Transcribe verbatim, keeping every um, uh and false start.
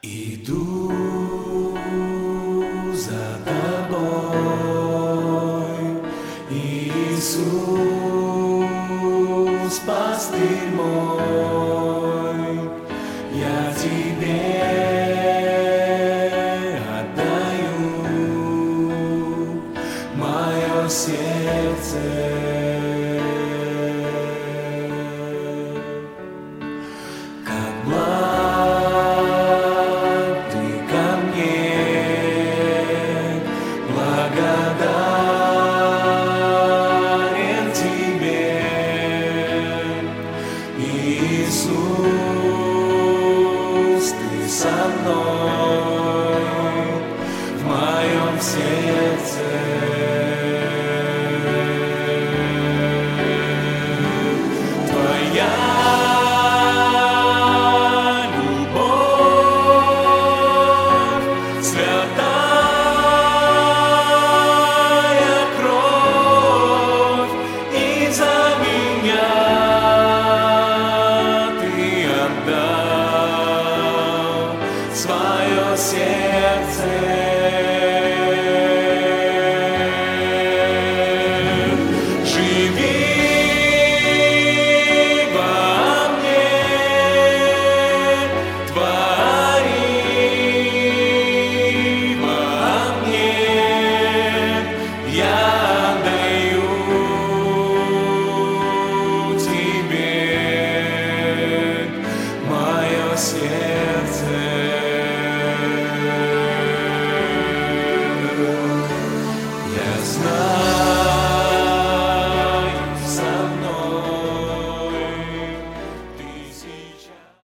Иду за тобой, Иисус, пастырь мой, я тебе отдаю мое сердце. Благодарен тебе, Иисус, ты со мной в моем сердце. Твоя любовь святая кровь, и за меня ты отдал свое сердце. Живи во мне, твори во мне, я отдаю тебе мое сердце.